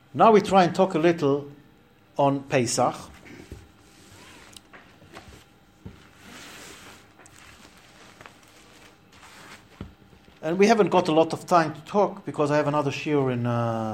Now we try and talk a little on Pesach. And we haven't got a lot of time to talk because I have another shiur in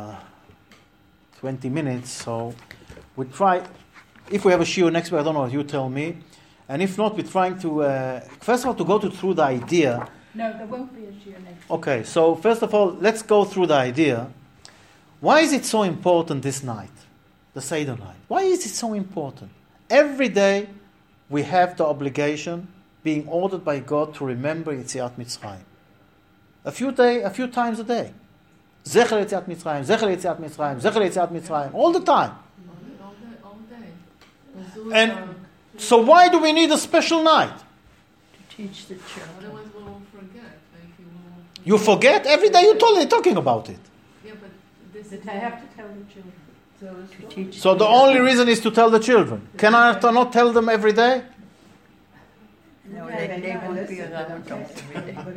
20 minutes. So we try, if we have a shiur next week, I don't know, you tell me. And if not, we're trying to, first of all, to go through the idea. No, there won't be a shiur next week. Okay, so first of all, let's go through the idea. Why is it so important this night, the Seder night? Why is it so important? Every day we have the obligation, being ordered by God, to remember Yetziat Mitzrayim. A few times a day. Zecher Yetziat Mitzrayim, Zecher Yetziat Mitzrayim, Zecher Yetziat Mitzrayim, all the time. All day. And so why do we need a special night? To teach the children. Otherwise we will forget. You forget? Every day you're totally talking about it. Yeah, but this That I have to tell the children. To teach So the only reason is to tell the children. Can I not tell them every day? No, they won't be around every day.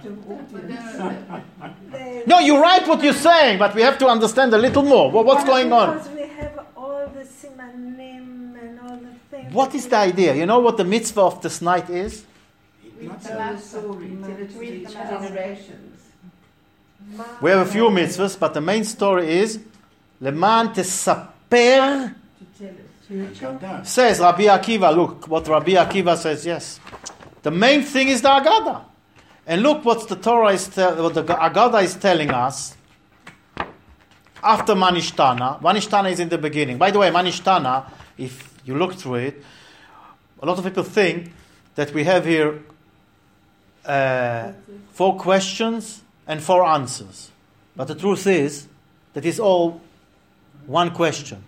No, you're right what you're saying, but we have to understand a little more. What's going on? Because we have all the simanim and all the things. What is the idea? You know what the mitzvah of this night is? We have a few mitzvahs, but the main story is Leman tesaper. Says Rabbi Akiva. Look what Rabbi Akiva says. Yes, the main thing is the Agada, and look what the Torah is what the Agada is telling us. After Manishtana, Manishtana is in the beginning. By the way, Manishtana, if you look through it, a lot of people think that we have here 4 questions and 4 answers, but the truth is that it's all one question.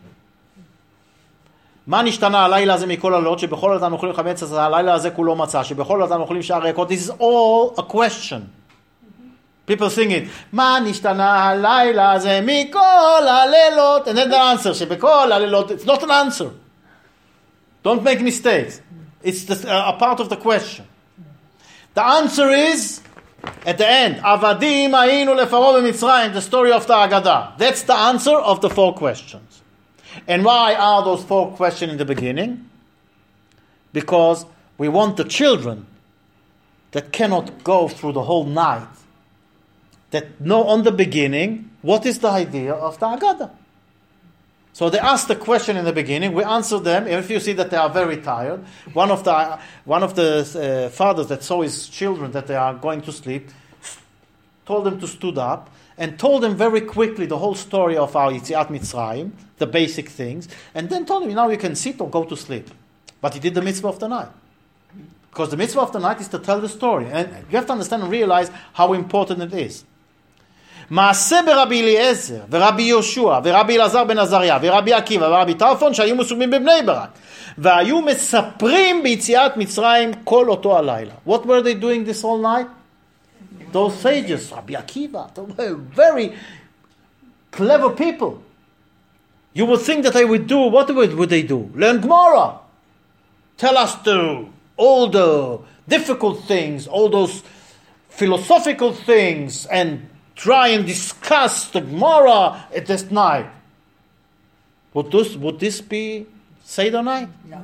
מה נשתנה הלילה הזה מכל הלילות שבכל אותם אוכלים חמץ הלילה הזה כולו מצה שבכל אותם אוכלים שאר ירקות. This is all a question. People sing it. מה נשתנה הלילה הזה מכל הלילות, and then the answer שבכל הלילות. It's not an answer. Don't make mistakes. It's a part of the question. The answer is at the end. עבדים היינו לפרעה במצרים, the story of the Haggadah. That's the answer of the 4 questions. And why are those 4 questions in the beginning? Because we want the children that cannot go through the whole night, that know on the beginning what is the idea of the Haggadah. So they ask the question in the beginning, we answer them. If you see that they are very tired, one of the fathers that saw his children that they are going to sleep, told them to stood up, and told them very quickly the whole story of our Yetziat Mitzrayim, the basic things, and then told them, now you can sit or go to sleep. But he did the mitzvah of the night. Because the mitzvah of the night is to tell the story. And you have to understand and realize how important it is. מעשה ברבי אליעזר, ורבי יהושע, ורבי אלעזר בן עזריה, ורבי עקיבא, ורבי טרפון, שהיו מסומים בבני ברק, והיו מספרים ביציאת מצרים כל אותו הלילה. What were they doing this whole night? Those sages, Rabbi Akiva, they were very clever people. You would think that they would do, what would they do? Learn Gemara. Tell us all the difficult things, all those philosophical things, and try and discuss the Gemara at this night. Would this be Seder night? No.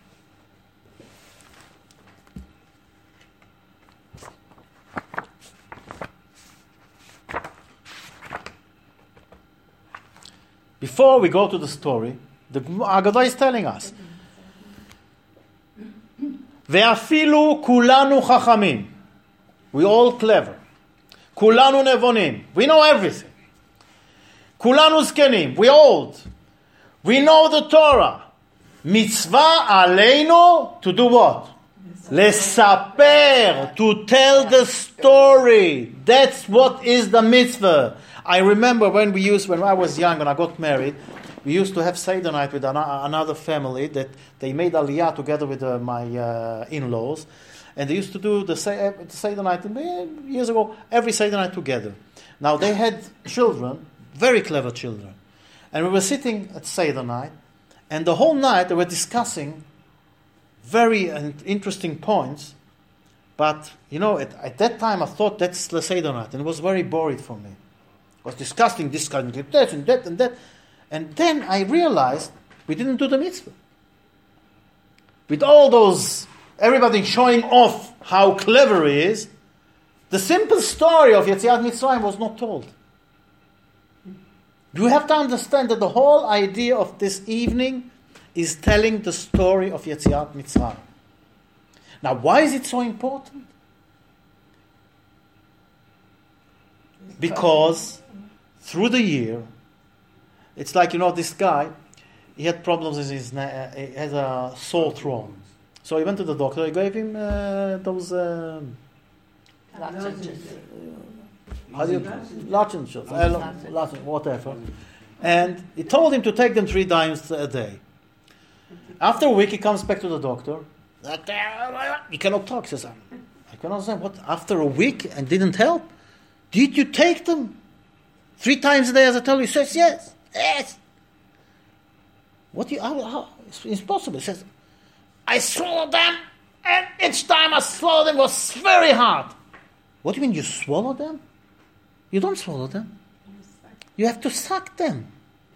Before we go to the story, the Haggadah is telling us, ואפילו כולנו חכמים. We all clever. כולנו נבונים. We know everything. כולנו זקנים. We old. We know the Torah. מצווה עלינו to do what? לספר. To tell the story. That's what is the mitzvah. I remember when I was young, when I got married, we used to have Seder night with another family that they made Aliyah together with my in-laws. And they used to do the Seder night years ago, every Seder night together. Now they had children, very clever children. And we were sitting at Seder night, and the whole night they were discussing very interesting points. But, at that time I thought that's the Seder night, and it was very boring for me. I was discussing this kind of that and that and that. And then I realized we didn't do the mitzvah. With all those, everybody showing off how clever he is, the simple story of Yetziat Mitzrayim was not told. You have to understand that the whole idea of this evening is telling the story of Yetziat Mitzrayim. Now, why is it so important? Because through the year, it's like, this guy, he had problems with his neck, he has a sore throat. So he went to the doctor, he gave him those... lozenges, whatever. And he told him to take them 3 times a day. After a week, he comes back to the doctor. He cannot talk. He says, I cannot understand. What? After a week and didn't help? Did you take them 3 times a day, as I told you? He says, yes. Yes. What do you? How? It's impossible. He says, I swallowed them, and each time I swallowed them was very hard. What do you mean you swallow them? You don't swallow them. You have to suck them.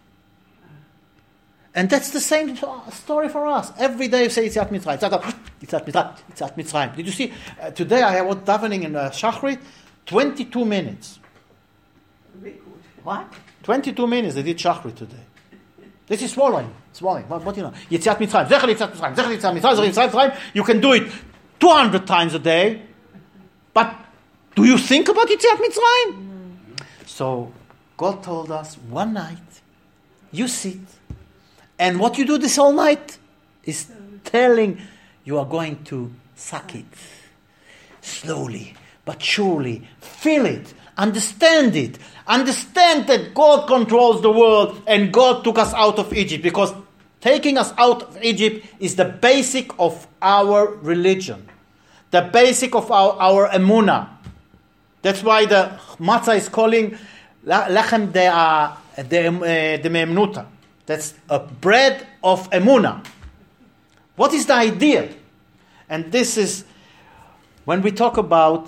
And that's the same story for us. Every day you say Yetziat Mitzrayim. Yetziat Mitzrayim. Yetziat Mitzrayim. Did you see? Today I was davening in Shachrit, 22 minutes. What? 22 minutes they did Shachrit today. This is swallowing. What do you know? Yetziat Mitzrayim. Zecher Yetziat Mitzrayim. Zecher Yetziat Mitzrayim. Zecher Yetziat Mitzrayim. You can do it 200 times a day. But do you think about Yetziat Mitzrayim? So God told us one night, you sit, and what you do this whole night is telling you are going to suck it. Slowly, but surely. Feel it. Understand it. Understand that God controls the world and God took us out of Egypt, because taking us out of Egypt is the basic of our religion. The basic of our emunah. That's why the matzah is calling lechem de me'emnuta. That's a bread of emunah. What is the idea? And this is when we talk about,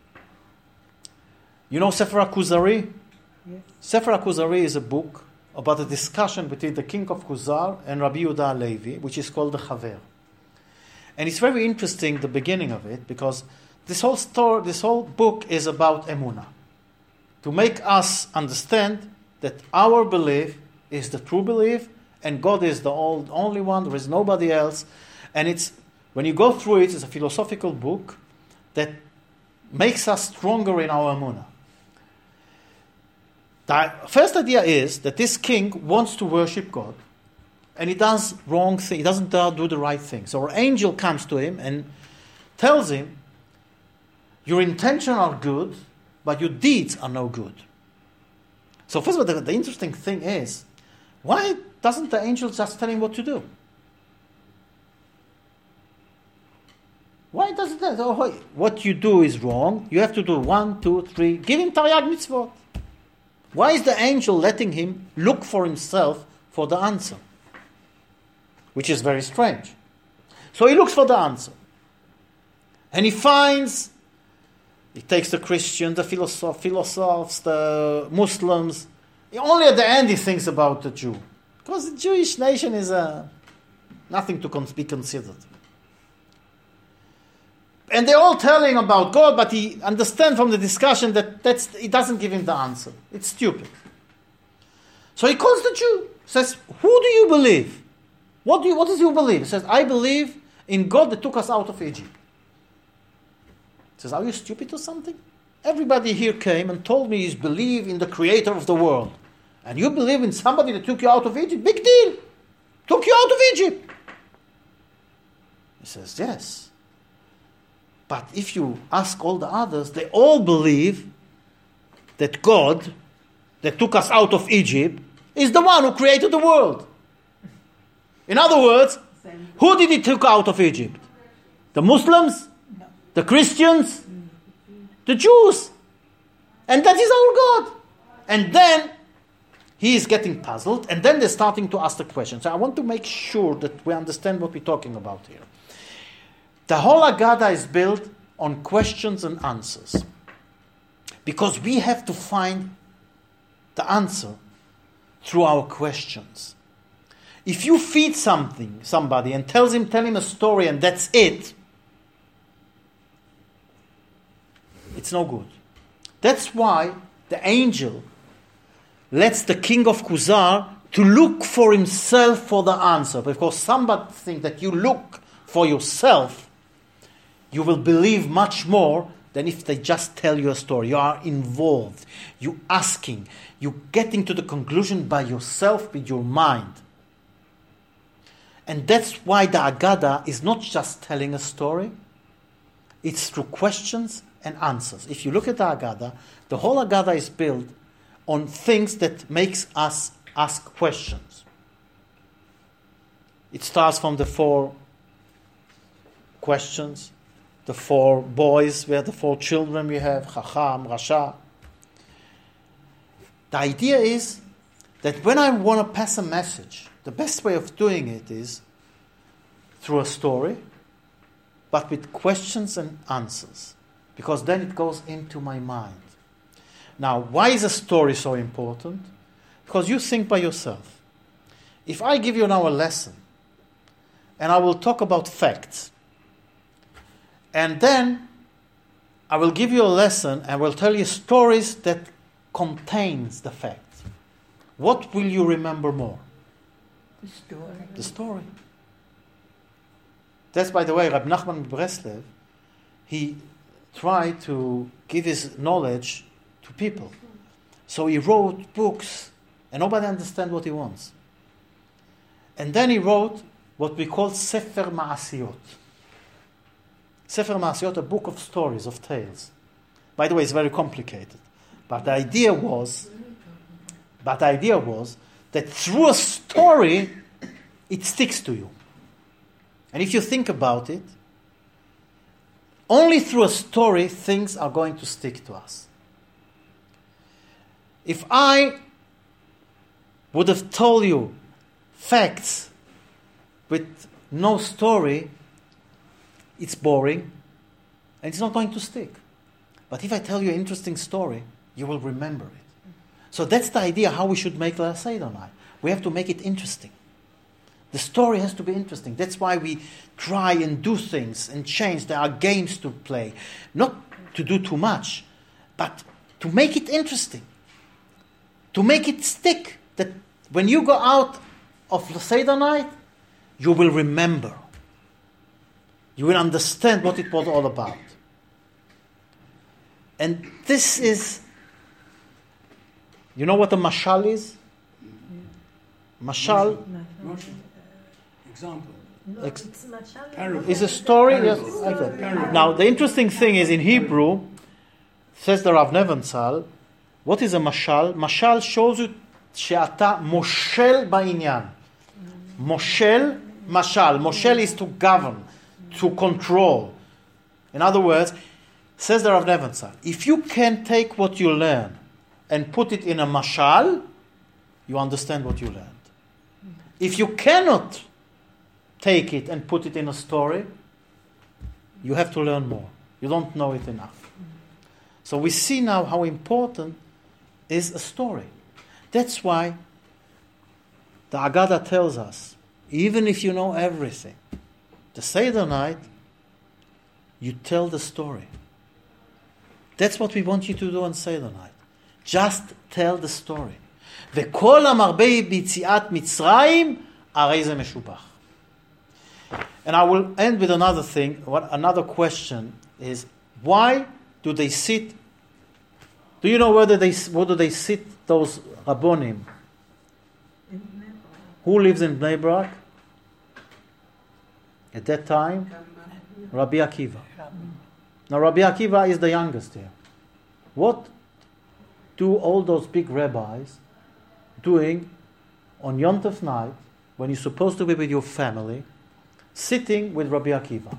Sefer HaKuzari? Yes. Sefer HaKuzari is a book about a discussion between the king of Kuzar and Rabbi Yehuda Halevi, which is called the Chaver. And it's very interesting, the beginning of it, because this whole book is about emunah. To make us understand that our belief is the true belief, and God is the only one, there is nobody else. And when you go through it, it's a philosophical book that makes us stronger in our emunah. The first idea is that this king wants to worship God, and he does wrong thing. He doesn't do the right thing. So an angel comes to him and tells him, your intentions are good, but your deeds are no good. So first of all, the interesting thing is, why doesn't the angel just tell him what to do? Why doesn't that? What you do is wrong. You have to do 1, 2, 3. Give him Taryag Mitzvot. Why is the angel letting him look for himself for the answer? Which is very strange. So he looks for the answer. And he takes the Christians, the philosophers, the Muslims. Only at the end he thinks about the Jew. Because the Jewish nation is nothing to be considered. And they're all telling about God, but he understands from the discussion that it doesn't give him the answer. It's stupid. So he calls the Jew. Says, who do you believe? What is your belief? He says, I believe in God that took us out of Egypt. He says, are you stupid or something? Everybody here came and told me you believe in the creator of the world. And you believe in somebody that took you out of Egypt? Big deal. Took you out of Egypt. He says, yes. But if you ask all the others, they all believe that God, that took us out of Egypt, is the one who created the world. In other words, who did he take out of Egypt? The Muslims? No. The Christians? The Jews? And that is our God. And then he is getting puzzled, and then they're starting to ask the question. So I want to make sure that we understand what we're talking about here. The whole Haggadah is built on questions and answers. Because we have to find the answer through our questions. If you feed somebody and tell him a story and that's it, it's no good. That's why the angel lets the king of Kuzar to look for himself for the answer. Because somebody thinks that you look for yourself, you will believe much more than if they just tell you a story. You are involved. You're asking. You're getting to the conclusion by yourself with your mind. And that's why the Agada is not just telling a story. It's through questions and answers. If you look at the Agada, the whole Agada is built on things that makes us ask questions. It starts from the 4 questions, the 4 boys, we have the 4 children we have, Chacham, Rasha. The idea is that when I want to pass a message, the best way of doing it is through a story, but with questions and answers, because then it goes into my mind. Now, why is a story so important? Because you think by yourself. If I give you now a lesson, and I will talk about facts, and then I will give you a lesson and will tell you stories that contains the facts, what will you remember more? The story. The story. That's, by the way, Rab Nachman Breslev, he tried to give his knowledge to people. So he wrote books, and nobody understands what he wants. And then he wrote what we call Sefer Ma'asiyot. Sefer Ma'asiyot, a book of stories, of tales. By the way, it's very complicated. But the idea was that through a story, it sticks to you. And if you think about it, only through a story, things are going to stick to us. If I would have told you facts with no story, it's boring and it's not going to stick. But if I tell you an interesting story, you will remember it. So that's the idea how we should make Leil Seder night. We have to make it interesting. The story has to be interesting. That's why we try and do things and change. There are games to play. Not to do too much, but to make it interesting. To make it stick. That when you go out of the Seder night, you will remember. You will understand what it was all about. And this is, you know what a mashal is? Mashal Example. No, it's mashal. Parable. is a story. Yes, Parable. like that. Parable. Now, the interesting thing is in Hebrew, says the Rav Neventzal, what is a mashal? Mashal shows you she'ata moshel ba'inyan. Moshel, mashal. Moshel is to govern, to control. In other words, says the Rav Neventzal, if you can take what you learn and put it in a mashal, you understand what you learned. If you cannot take it and put it in a story, you have to learn more. You don't know it enough. So we see now how important is a story. That's why the Agada tells us, even if you know everything, the Seder night, you tell the story. That's what we want you to do on Seder night. Just tell the story. וכל המרבה ביציאת מצרים, הרי זה משובח. And I will end with another thing. Another question is, why do they sit? Do you know where do they sit, those Rabbonim? Who lives in Bnei Brak? At that time, Rabbi Akiva. Now Rabbi Akiva is the youngest here. What do all those big rabbis doing on Yom Tov night, when you're supposed to be with your family, sitting with Rabbi Akiva?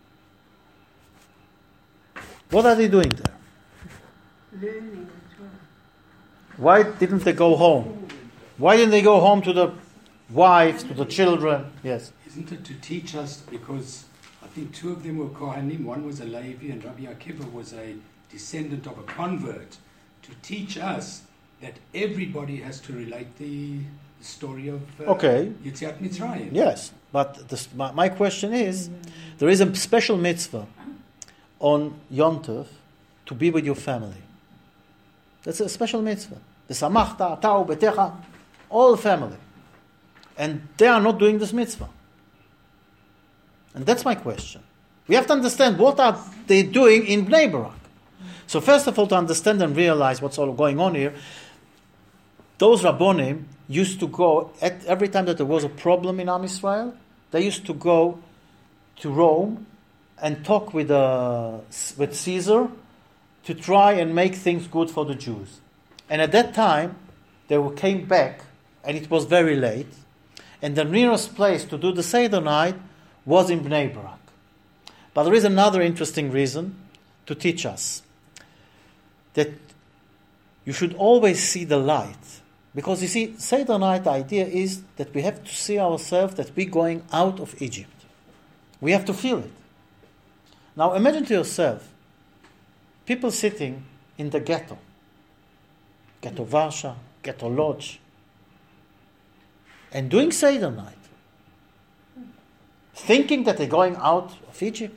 What are they doing there? Learning as well. Why didn't they go home? Why didn't they go home to the wives, to the children? Yes. Isn't it to teach us, because I think 2 of them were Kohanim, one was a Levi, and Rabbi Akiva was a descendant of a convert, to teach us that everybody has to relate the story of Okay. Yetziat Mitzrayim. Yes, but my question is, there is a special mitzvah on Yom Tov to be with your family. That's a special mitzvah. V'samachta, atau, betecha, all family. And they are not doing this mitzvah. And that's my question. We have to understand what are they doing in Bnei Barak. So first of all, to understand and realize what's all going on here, those Rabbonim used to go, every time that there was a problem in Am Yisrael, they used to go to Rome and talk with Caesar to try and make things good for the Jews. And at that time, they came back, and it was very late, and the nearest place to do the Seder night was in Bnei Barak. But there is another interesting reason to teach us that you should always see the light. Because you see, Seder night, the idea is that we have to see ourselves that we're going out of Egypt. We have to feel it. Now imagine to yourself, people sitting in the ghetto Varsha, ghetto Lodz, and doing Seder night, thinking that they're going out of Egypt.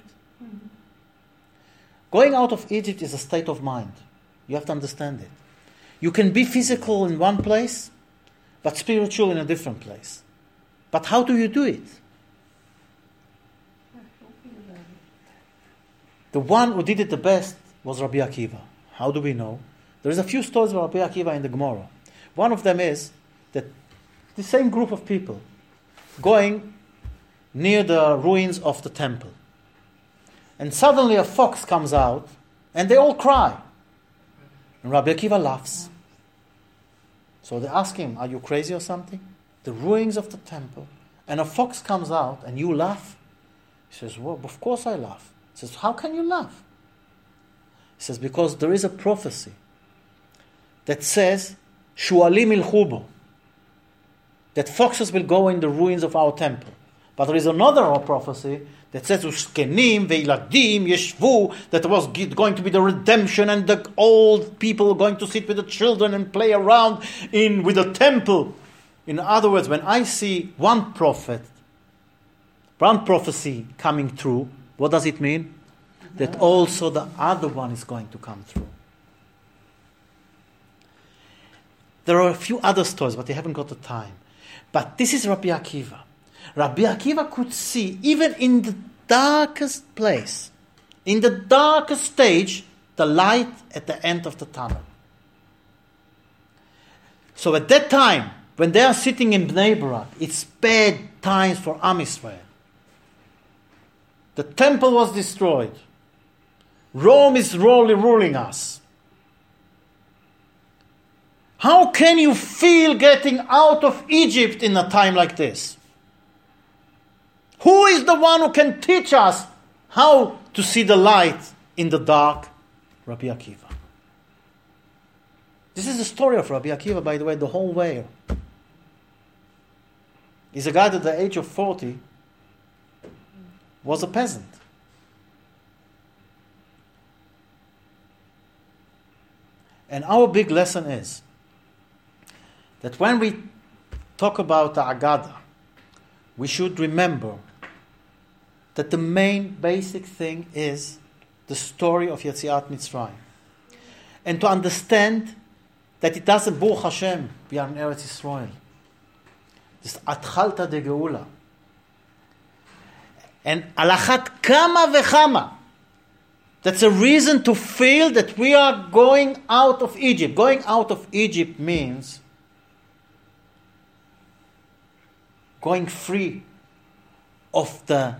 Going out of Egypt is a state of mind. You have to understand it. You can be physical in one place, but spiritual in a different place. But how do you do it? The one who did it the best was Rabbi Akiva. How do we know? There is a few stories of Rabbi Akiva in the Gemara. One of them is that the same group of people going near the ruins of the temple. And suddenly a fox comes out and they all cry. And Rabbi Akiva laughs. So they ask him, are you crazy or something? The ruins of the temple. And a fox comes out and you laugh? He says, well, of course I laugh. He says, how can you laugh? He says, because there is a prophecy that says, Shualim ilchubo, that foxes will go in the ruins of our temple. But there is another prophecy that says, Ushkenim ve'iladim yeshvu, that was going to be the redemption and the old people going to sit with the children and play around with the temple. In other words, when I see one prophecy coming through, what does it mean? That also the other one is going to come through. There are a few other stories, but they haven't got the time. But this is Rabbi Akiva. Rabbi Akiva could see, even in the darkest place, in the darkest stage, the light at the end of the tunnel. So at that time, when they are sitting in Bnei Barak, it's bad times for Am Yisrael. The temple was destroyed. Rome is ruling us. How can you feel getting out of Egypt in a time like this? Who is the one who can teach us how to see the light in the dark? Rabbi Akiva. This is the story of Rabbi Akiva, by the way, the whole way. He's a guy that at the age of 40 was a peasant. And our big lesson is that when we talk about the Agada, we should remember that the main basic thing is the story of Yetziat Mitzrayim. And to understand that it doesn't, Baruch Hashem, we are in Eretz Yisrael. This Atchalta de Geula. And alachat kama vechama. That's a reason to feel that we are going out of Egypt. Going out of Egypt means going free of the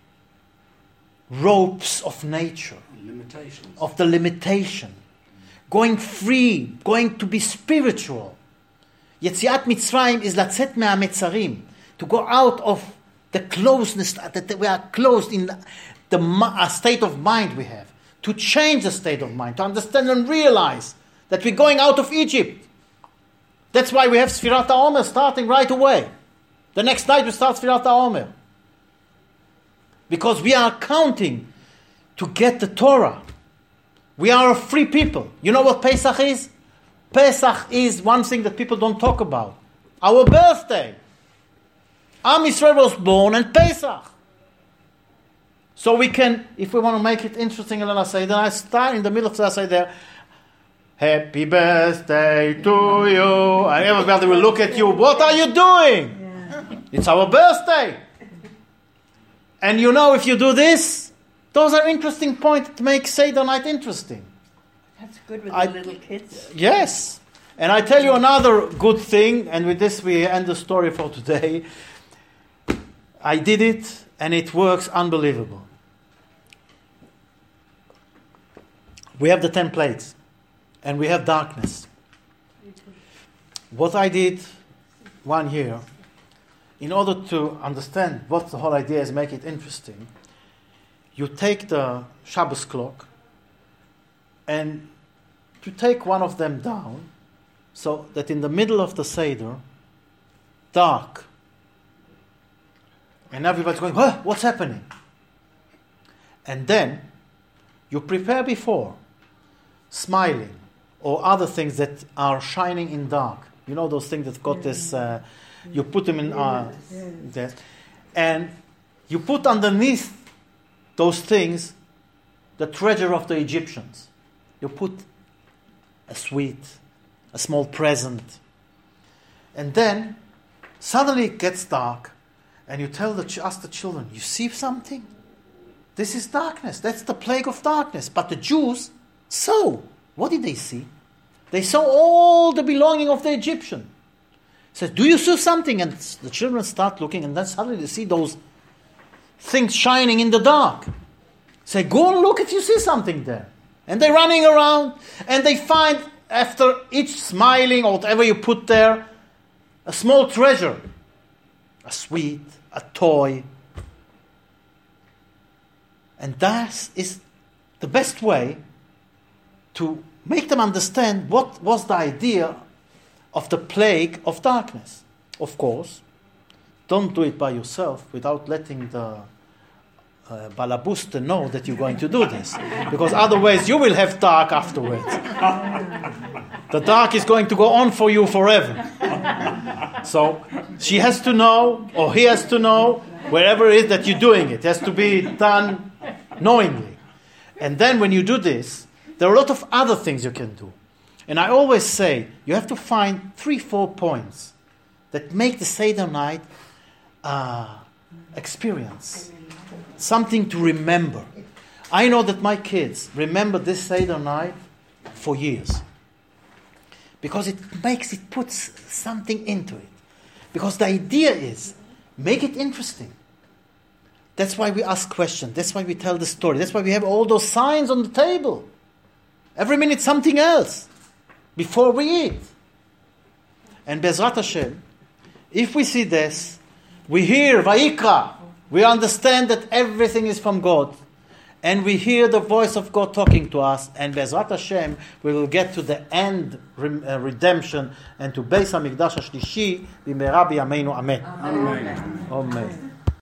ropes of nature, of the limitation. Going free, going to be spiritual. Yetziat Mitzrayim is latzet me'ametzarim, to go out of the closeness, that we are closed in the state of mind we have. To change the state of mind, to understand and realize that we're going out of Egypt. That's why we have Sfirat HaOmer starting right away. The next night we start Sfirat HaOmer. Because we are counting to get the Torah. We are a free people. You know what Pesach is? Pesach is one thing that people don't talk about. Our birthday. Am Yisrael was born on Pesach. So we can, if we want to make it interesting in Leil HaSeder, I start in the middle of the HaSeder, happy birthday to you. And everybody will look at you. What are you doing? Yeah. It's our birthday. And you know, if you do this, those are interesting points to make Seder night interesting. That's good with I- the little kids. Yes. And I tell you another good thing, and with this we end the story for today. I did it, and it works unbelievable. We have the 10 plates, and we have darkness. What I did 1 year, in order to understand what the whole idea is, make it interesting, you take the Shabbos clock, and you take one of them down, so that in the middle of the Seder, dark. And everybody's going, what's happening? And then you prepare before, smiling, or other things that are shining in dark. You know those things that got this, you put them in, this, and you put underneath those things the treasure of the Egyptians. You put a sweet, a small present. And then suddenly it gets dark, and you ask the children, you see something? This is darkness. That's the plague of darkness. But the Jews saw. What did they see? They saw all the belonging of the Egyptian. Says, do you see something? And the children start looking, and then suddenly they see those things shining in the dark. Say, go and look if you see something there. And they're running around, and they find, after each smiling or whatever you put there, a small treasure. A sweet, a toy. And that is the best way to make them understand what was the idea of the plague of darkness. Of course, don't do it by yourself without letting the balabusta know that you're going to do this. Because otherwise you will have dark afterwards. The dark is going to go on for you forever. So she has to know, or he has to know, wherever it is that you're doing it. It has to be done knowingly. And then when you do this, there are a lot of other things you can do. And I always say, you have to find 3-4 points that make the Seder night experience. Something to remember. I know that my kids remember this Seder night for years. Because it puts something into it. Because the idea is, make it interesting. That's why we ask questions. That's why we tell the story. That's why we have all those signs on the table. Every minute something else. Before we eat. And Bezrat Hashem, if we see this, we hear Vayikra. We understand that everything is from God. And we hear the voice of God talking to us. And Bezrat Hashem, we will get to the end redemption and to Beis HaMikdash HaShlishi b'meira b'yameinu. Amen. Amen. Amen.